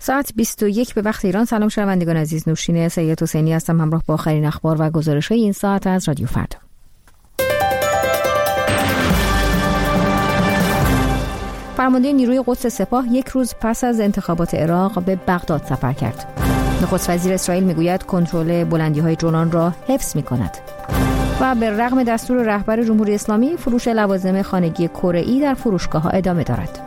ساعت 21 به وقت ایران. سلام شنوندگان عزیز، نوشین سید حسینی هستم همراه با آخرین اخبار و گزارش‌های این ساعت از رادیو فردا. فرمانده نیروی قدس سپاه یک روز پس از انتخابات عراق به بغداد سفر کرد. نخست وزیر اسرائیل میگوید کنترل بلندی‌های جولان را حفظ می‌کند. و به رغم دستور رهبر جمهوری اسلامی، فروش لوازم خانگی کره‌ای در فروشگاه‌ها ادامه دارد.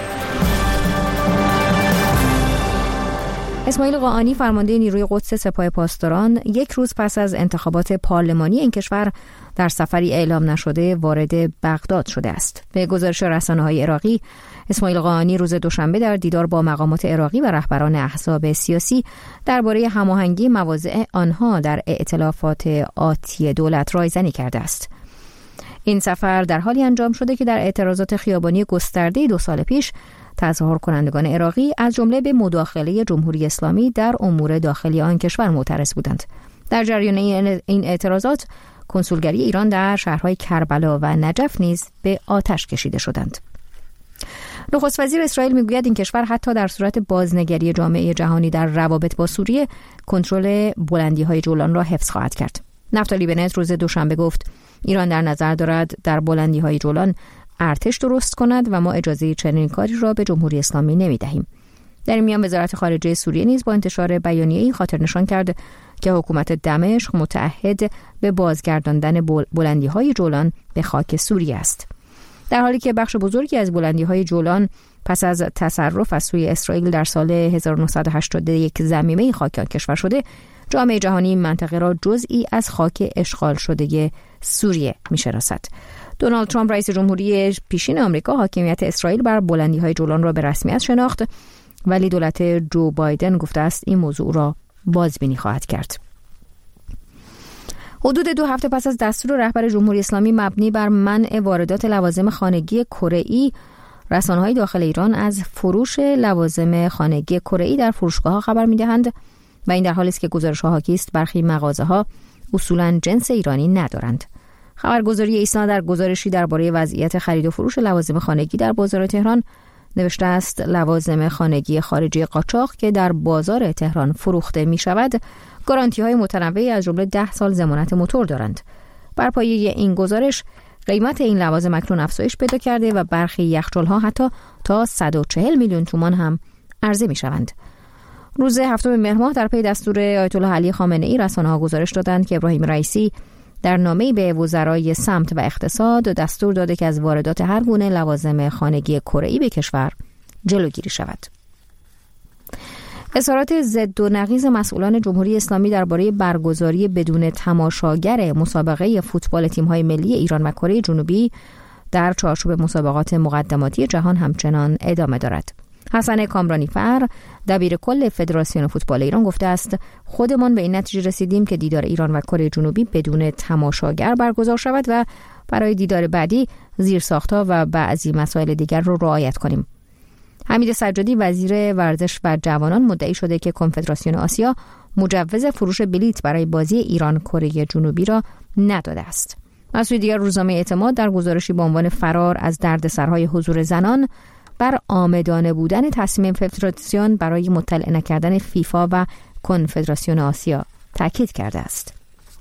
اسماعیل قاآنی فرمانده نیروی قدس سپاه پاسداران یک روز پس از انتخابات پارلمانی این کشور در سفری اعلام نشده وارد بغداد شده است. به گزارش رسانه‌های عراقی، اسماعیل قاآنی روز دوشنبه در دیدار با مقامات عراقی و رهبران احزاب سیاسی درباره هماهنگی مواضع آنها در ائتلافات آتی دولت رایزنی کرده است. این سفر در حالی انجام شده که در اعتراضات خیابانی گسترده 2 سال پیش تظاهر کنندگان عراقی از جمله به مداخله جمهوری اسلامی در امور داخلی آن کشور معترض بودند. در جریان این اعتراضات، کنسولگری ایران در شهرهای کربلا و نجف نیز به آتش کشیده شدند. نخست وزیر اسرائیل میگوید این کشور حتی در صورت بازنگری جامعه جهانی در روابط با سوریه کنترل بلندی‌های جولان را حفظ خواهد کرد. نفتالی بنت روز دوشنبه گفت ایران در نظر دارد در بلندی‌های جولان ارتش درست کند و ما اجازه چنین کاری را به جمهوری اسلامی نمی‌دهیم. در این میان وزارت خارجه سوریه نیز با انتشار بیانیه‌ای خاطر نشان کرد که حکومت دمشق متعهد به بازگرداندن بلندی‌های جولان به خاک سوریه است. در حالی که بخش بزرگی از بلندی‌های جولان پس از تصرف از سوی اسرائیل در سال 1981 ضمیمه خاک آن کشور شده، جامعه جهانی این منطقه را جزئی از خاک اشغال شده سوریه می‌شناسد. دونالد ترامپ رئیس جمهوری پیشین آمریکا حاکمیت اسرائیل بر بلندی‌های جولان را به رسمیت شناخت، ولی دولت جو بایدن گفته است این موضوع را بازبینی خواهد کرد. حدود 2 هفته پس از دستور رهبر جمهوری اسلامی مبنی بر منع واردات لوازم خانگی کره‌ای، رسانه‌های داخل ایران از فروش لوازم خانگی کره‌ای در فروشگاه‌ها خبر می‌دهند و این در حالی است که گزارش‌ها حاکی است برخی مغازه‌ها اصولاً جنس ایرانی ندارند. خبرگزاری ایسنا در گزارشی درباره وضعیت خرید و فروش لوازم خانگی در بازار تهران نوشته است لوازم خانگی خارجی قاچاق که در بازار تهران فروخته می شود گارانتی‌های متنوعی از جمله 10 سال ضمانت موتور دارند. بر پایه این گزارش قیمت این لوازم اکنون افزایش پیدا کرده و برخی یخچال‌ها حتی تا 140 میلیون تومان هم عرضه می شوند. روز 7 مهر ماه در پی دستور آیت الله علی خامنه‌ای رسانه‌ها گزارش دادند که ابراهیم رئیسی در نامه‌ای به وزرای سمت و اقتصاد دستور داده که از واردات هر گونه لوازم خانگی کره‌ای به کشور جلوگیری شود. اظهارات ضد و نقیض مسئولان جمهوری اسلامی درباره برگزاری بدون تماشاگر مسابقه فوتبال تیم‌های ملی ایران و کره جنوبی در چارچوب مسابقات مقدماتی جهان همچنان ادامه دارد. حسن کامرانیفر دبیر کل فدراسیون فوتبال ایران گفته است خودمان به این نتیجه رسیدیم که دیدار ایران و کره جنوبی بدون تماشاگر برگزار شود و برای دیدار بعدی زیرساخت‌ها و بعضی مسائل دیگر را رعایت کنیم. حمید سجادی وزیر ورزش و جوانان مدعی شده که کنفدراسیون آسیا مجوز فروش بلیت برای بازی ایران کره جنوبی را نداده است. از سوی دیگر روزنامه اعتماد در گزارشی با عنوان فرار از دردسرهای حضور زنان بر عامدانه بودن تصمیم فدراسیون برای مطلع نکردن فیفا و کنفدراسیون آسیا تاکید کرده است.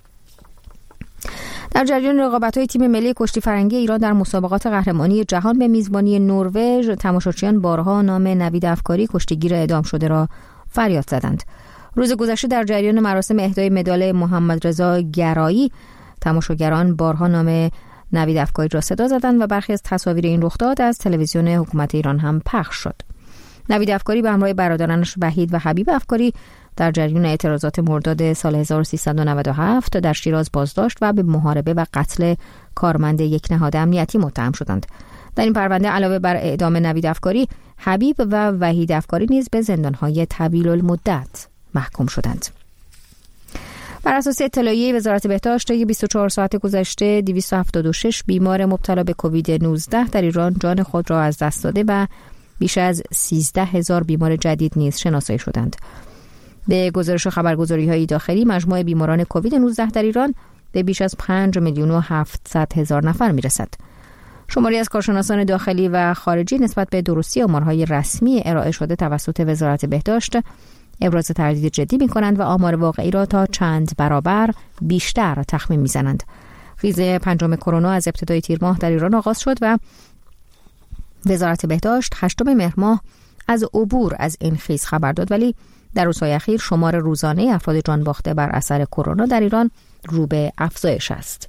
در جریان رقابت‌های تیم ملی کشتی فرنگی ایران در مسابقات قهرمانی جهان به میزبانی نروژ، تماشاچیان بارها نام نوید افکاری کشتیگیر اعدام شده را فریاد زدند. روز گذشته در جریان مراسم اهدای مدال محمد رضا گرایی، تماشاگران بارها نام نوید افکاری را صدا زدند و برخی از تصاویر این رخداد از تلویزیون حکومت ایران هم پخش شد. نوید افکاری به همراه برادرانش وحید و حبیب افکاری در جریان اعتراضات مرداد سال 1397 در شیراز بازداشت و به محاربه و قتل کارمند یک نهاد امنیتی متهم شدند. در این پرونده علاوه بر اعدام نوید افکاری، حبیب و وحید افکاری نیز به زندان‌های طویل المدت محکوم شدند. بر اساس اطلاعیه وزارت بهداشت 24 ساعت گذشته 276 بیمار مبتلا به کووید 19 در ایران جان خود را از دست داده و بیش از 13,000 بیمار جدید نیز شناسایی شدند. به گزارش خبرگزاری‌های داخلی مجموع بیماران کووید 19 در ایران به بیش از 5,700,000 نفر میرسد. شماری از کارشناسان داخلی و خارجی نسبت به درستی آمارهای رسمی ارائه شده توسط وزارت بهداشت ابراز تردید جدی می‌کنند و آمار واقعی را تا چند برابر بیشتر تخمین می‌زنند. خیز پنجم کرونا از ابتدای تیر ماه در ایران آغاز شد و وزارت بهداشت 8 مهر ماه از عبور از این خیز خبر داد، ولی در روزهای اخیر شمار روزانه افراد جان باخته بر اثر کرونا در ایران رو به افزایش است.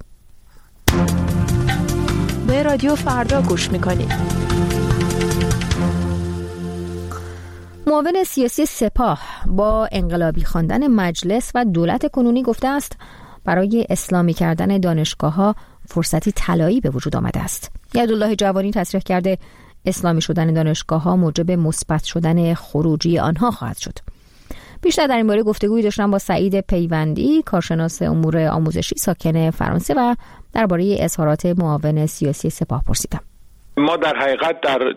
به رادیو فردا گوش می‌کنید. معاون سیاسی سپاه با انقلابی خواندن مجلس و دولت کنونی گفته است برای اسلامی کردن دانشگاه‌ها فرصتی طلایی به وجود آمده است. یدالله جوانی تصریح کرده اسلامی شدن دانشگاه‌ها موجب مثبت شدن خروجی آنها خواهد شد. بیشتر در این باره گفتگویی داشتم با سعید پیوندی، کارشناس امور آموزشی ساکن فرانسه، و درباره اظهارات معاون سیاسی سپاه پرسیدم. ما در حقیقت در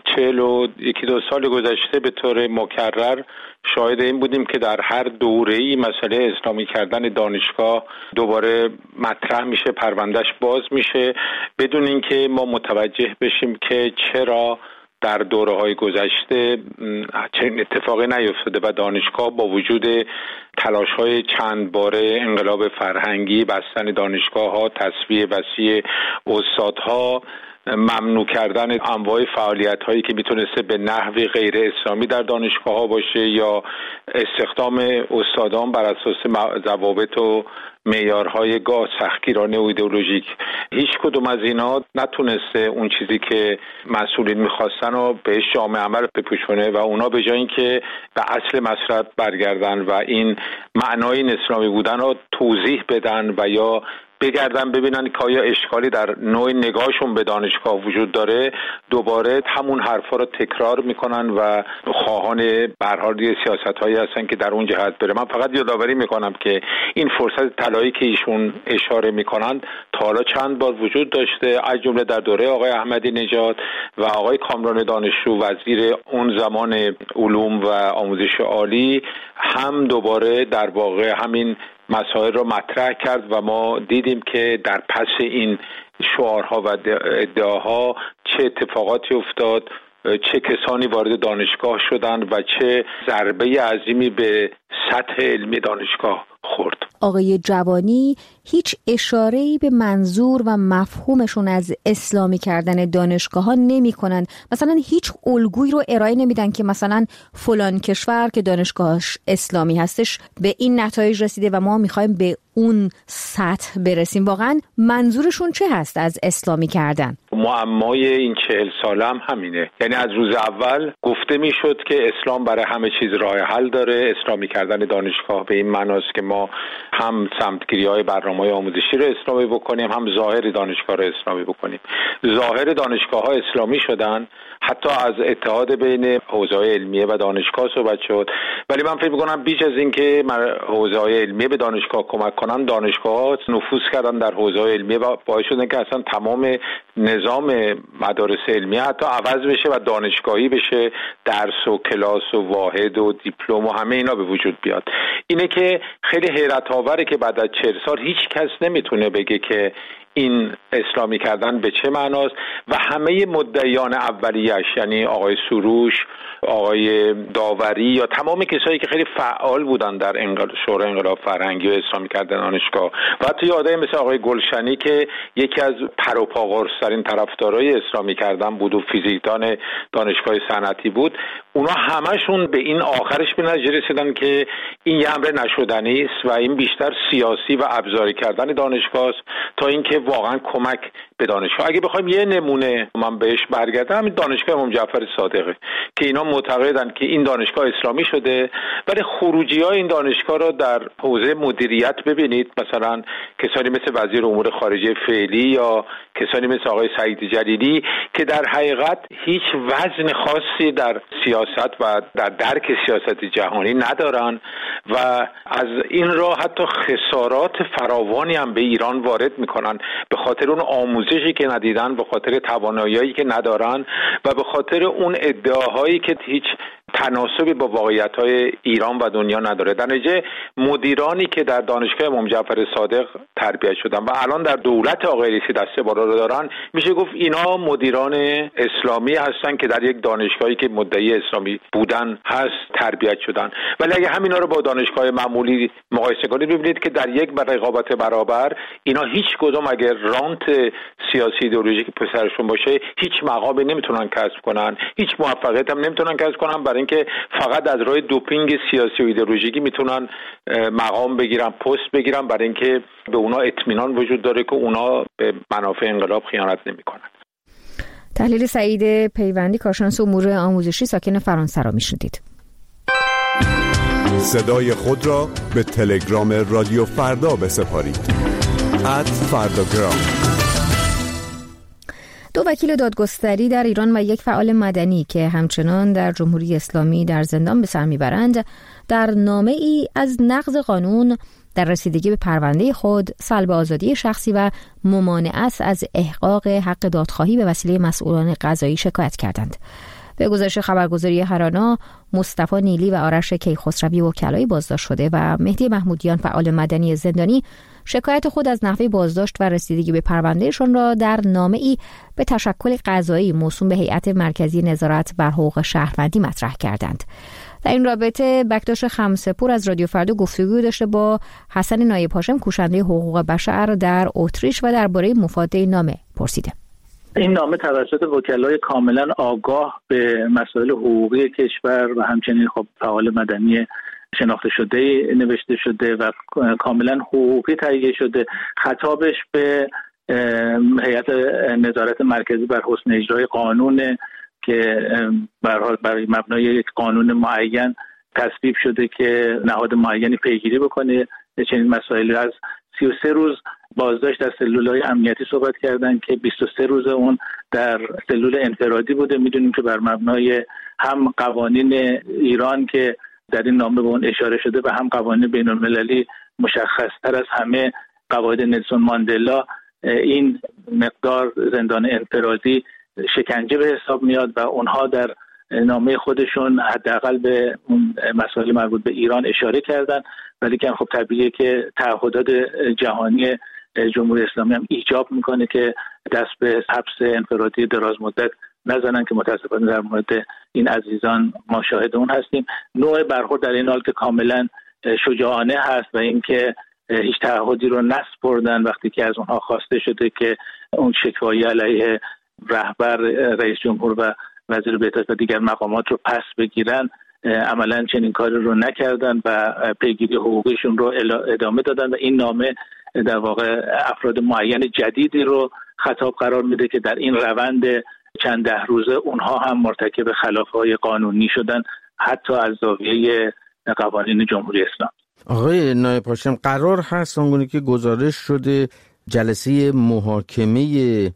41 سال گذشته به طور مکرر شاهد این بودیم که در هر دوره‌ای مسئله اسلامی کردن دانشگاه دوباره مطرح میشه، پروندهش باز میشه، بدون اینکه ما متوجه بشیم که چرا در دوره‌های گذشته چنین اتفاقی نیفتاده و دانشگاه با وجود تلاش‌های چند باره انقلاب فرهنگی، بستن دانشگاه‌ها، تصفیه وسیع استادها، ممنوع کردن انواع فعالیت‌هایی که میتونسته به نحوی غیر اسلامی در دانشگاه‌ها باشه یا استخدام استادان بر اساس ضوابط و معیارهای گاه سختگیرانه و ایدئولوژیک، هیچ کدوم از اینا نتونسته اون چیزی که مسئولین میخواستن رو بهش جامع عمل بپوشونه و اونا به جای اینکه به اصل مسئله برگردن و این معنای اسلامی بودن رو توضیح بدن و یا بگردن ببینن که آیا اشکالی در نوع نگاهشون به دانشگاه وجود داره، دوباره همون حرفا رو تکرار میکنن و خواهان به هر حال سیاست‌هایی هستن که در اون جهت بره. من فقط یادآوری میکنم که این فرصت طلایی که ایشون اشاره میکنن تا حالا چند بار وجود داشته، از جمله در دوره آقای احمدی نژاد و آقای کامران دانشجو وزیر اون زمان علوم و آموزش عالی هم دوباره در واقع همین مسائل رو مطرح کرد و ما دیدیم که در پس این شعارها و ادعاها چه اتفاقاتی افتاد، چه کسانی وارد دانشگاه شدند و چه ضربه عظیمی به سطح علمی دانشگاه خورد. آقای جوانی هیچ اشاره‌ای به منظور و مفهومشون از اسلامی کردن دانشگاه‌ها نمی‌کنند. مثلا هیچ الگویی رو ارائه نمیدن که مثلا فلان کشور که دانشگاهش اسلامی هستش به این نتایج رسیده و ما می‌خوایم به اون سطح برسیم. واقعا منظورشون چه هست از اسلامی کردن؟ معمای این 40 ساله هم همینه. یعنی از روز اول گفته میشد که اسلام برای همه چیز راه حل داره. اسلامی کردن دانشگاه به این معناست که ما هم سمتگیری‌های برنامه‌های آموزشی رو اسلامی بکنیم، هم ظاهر دانشگاه رو اسلامی بکنیم. ظاهر دانشگاه‌ها اسلامی شدن، حتی از اتحاد بین حوزه‌های علمیه و دانشگاه صحبت شد، ولی من فکر می‌کنم بیش از این که حوزه‌های علمیه به دانشگاه کمک کنن، دانشگاه‌ها نفوذ کردن در حوزه‌های علمیه و باعث شدن که اصلا تمام نظام مدارس علمیه حتی عوض بشه و دانشگاهی بشه، درس و کلاس و واحد و دیپلم و همه اینا به وجود بیاد. اینه که خیلی حیرت آوره که بعد از 40 سال هیچ کس نمیتونه بگه که این اسلامی کردن به چه معناست و همه مدعیان اولیه‌اش، یعنی آقای سروش، آقای داوری یا تمام کسایی که خیلی فعال بودن در شورای انقلاب فرهنگی و اسلامی کردن دانشگاه و حتی آدمی مثل آقای گلشنی که یکی از پروپاگورس‌ترین طرفدارای اسلامی کردن بود و فیزیکدان دانشگاه صنعتی بود، اونا همشون به این آخرش به نتیجه رسیدن که این یه امر نشدنی است و این بیشتر سیاسی و ابزاری کردن دانشگاه است تا اینکه واقعا کمک به دانشگاه. اگه بخوایم یه نمونه من بهش برگردم، همین دانشگاه امام جعفر صادقه که اینا معتقدن که این دانشگاه اسلامی شده، ولی خروجی‌های این دانشگاه رو در حوزه مدیریت ببینید، مثلا کسانی مثل وزیر امور خارجه فعلی یا کسانی مثل آقای سعید جلیلی که در حقیقت هیچ وزن خاصی در سیاست و در درک سیاست جهانی ندارن و از این راه حتی خسارات فراوانی هم به ایران وارد میکنن به خاطر اون آموزشی که ندیدن، به خاطر توانایی‌هایی که ندارن و به خاطر اون ادعاهایی که هیچ تناسبی با واقعیت‌های ایران و دنیا نداره. در نتیجه مدیرانی که در دانشگاه امام جعفر صادق تربیت شدن و الان در دولت آقای رئیسی دسته بالا رو دارن، میشه گفت اینا مدیران اسلامی هستن که در یک دانشگاهی که مدعی اسلامی بودن هست تربیت شدن. ولی اگه همینا رو با دانشگاه معمولی مقایسه کنید، ببینید که در یک رقابت برابر اینا هیچ کدوم اگر رانت سیاسی ایدئولوژیک پسرشون باشه هیچ مقامی نمیتونن کسب کنن، هیچ موفقیت هم نمیتونن کسب کنن، برای اینکه فقط از راه دوپینگ سیاسی و ایدئولوژیکی میتونن مقام بگیرن، پست بگیرن، برای اینکه به اونا اطمینان وجود داره که اونا به منافع انقلاب خیانت نمیکنن. تحلیل سعید پیوندی، کارشناس امور آموزشی ساکن فرانسه را میشنیدید. صدای خود را به تلگرام رادیو فردا بسپارید. @فرداگرام. 2 وکیل دادگستری در ایران و 1 فعال مدنی که همچنان در جمهوری اسلامی در زندان به سر میبرند، در نامه‌ای از نقض قانون در رسیدگی به پرونده خود، سلب آزادی شخصی و ممانعت از احقاق حق دادخواهی به وسیله مسئولان قضایی شکایت کردند. به گزارش خبرگزاری هرانا، مصطفی نیلی و آرش کیخسروی وکلای بازداشت شده و مهدی محمودیان فعال مدنی زندانی شکایت خود از نحوه بازداشت و رسیدگی به پروندهشان را در نامه‌ای به تشکل قضایی موسوم به هیئت مرکزی نظارت بر حقوق شهروندی مطرح کردند. در این رابطه بکتاش خمسه‌پور از رادیو فردا گفتگو داشته با حسن نایب هاشم، کوشنده حقوق بشر در اتریش، و درباره مفاده نامه پرسیده. این نامه توسط وکلای کاملا آگاه به مسائل حقوقی کشور و همچنین خب فعال مدنی شناخته شده نوشته شده و کاملا حقوقی تهیه شده. خطابش به هیئت نظارت مرکزی بر حسن اجرای قانون که به هر حال بر مبنای یک قانون معین تصویب شده که نهاد معینی پیگیری بکنه چنین مسائلی. از 33 روز بازداشت در سلول‌های امنیتی صحبت کردن که 23 روز اون در سلول انفرادی بوده. میدونیم که بر مبنای هم قوانین ایران که در این نامه به اون اشاره شده و هم قوانین بین‌المللی مشخص‌تر از همه قواعد نلسون ماندلا، این مقدار زندان انفرادی شکنجه به حساب میاد و اونها در نامه خودشون حداقل به مسائل مربوط به ایران اشاره کردن. ولی که خب طبیعیه که تعهدات جهانی جمهوری اسلامی هم ایجاب میکنه که دست به حبس انفرادی دراز مدت نزنن که متاسفانه در مورد این عزیزان ما شاهد اون هستیم. نوع برخورد در این حال که کاملا شجاعانه هست و اینکه هیچ تعهدی رو نسپردن وقتی که از اونها خواسته شده که اون شکوایی علیه رهبر، رئیس جمهور و وزیر بهداشت و دیگر مقامات رو پس بگیرن، عملا چنین کاری رو نکردن و پیگیری حقوقیشون رو ادامه دادن و این نامه در واقع افراد معین جدیدی رو خطاب قرار میده که در این روند چند ده روزه اونها هم مرتکب خلاف‌های قانونی شدن، حتی از زاویه قوانین جمهوری اسلامی. آقای نایب هاشم، قرار هست آنگونه که گزارش شده جلسه محاکمه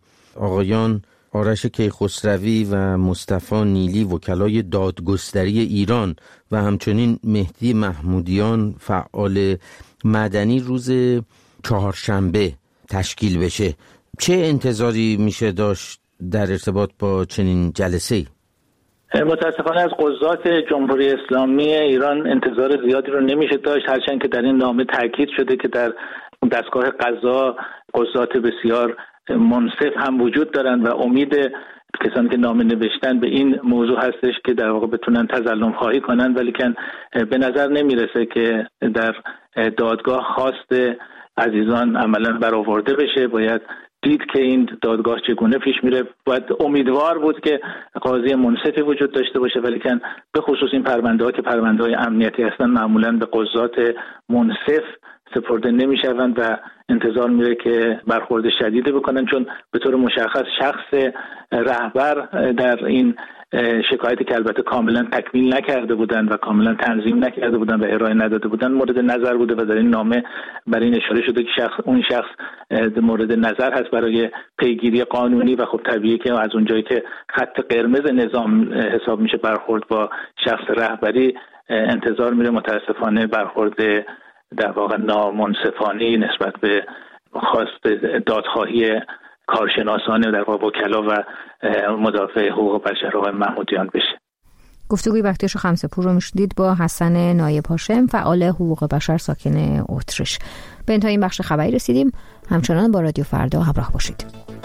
آقایان آرش کیخسروی و مصطفی نیلی وکلای دادگستری ایران و همچنین مهدی محمودیان فعال مدنی روز چهارشنبه تشکیل بشه. چه انتظاری میشه داشت در ارتباط با چنین جلسه‌ای؟ متاسفانه از قضات جمهوری اسلامی ایران انتظار زیادی رو نمیشه داشت، هرچند که در این نامه تاکید شده که در دستگاه قضا قضات بسیار منصف هم وجود دارن و امید کسانی که نامه نوشتن به این موضوع هستش که در واقع بتونن تظلم خواهی کنن. ولی که به نظر نمیرسه که در دادگاه خواست عزیزان عملا برآورده بشه. باید دید که این دادگاه چگونه پیش میره. باید امیدوار بود که قاضی منصفی وجود داشته باشه، ولی که به خصوص این پرونده ها که پرونده های امنیتی هستن معمولا به قضات منصف سپرده نمیشوند و انتظار میره که برخورد شدیدی بکنن، چون به طور مشخص شخص رهبر در این شکایتی که البته کاملا تکمیل نکرده بودن و کاملا تنظیم نکرده بودن و ارائه نداده بودن مورد نظر بوده و در این نامه بر این اشاره شده که اون شخص مورد نظر هست برای پیگیری قانونی و خب طبیعیه که از اونجایی که خط قرمز نظام حساب میشه برخورد با شخص رهبری، انتظار میره متاسفانه برخورد در واقع نامنصفانه نسبت به خواست دادخواهی کارشناسان در واقع وکلا و مدافع حقوق بشر آقای محمودیان بشه. گفتگوی بختیش خمسه‌پور رو میشنید با حسن نایب هاشم، فعال حقوق بشر ساکن اتریش. به انتهای این بخش خبری رسیدیم. همچنان با رادیو فردا همراه باشید.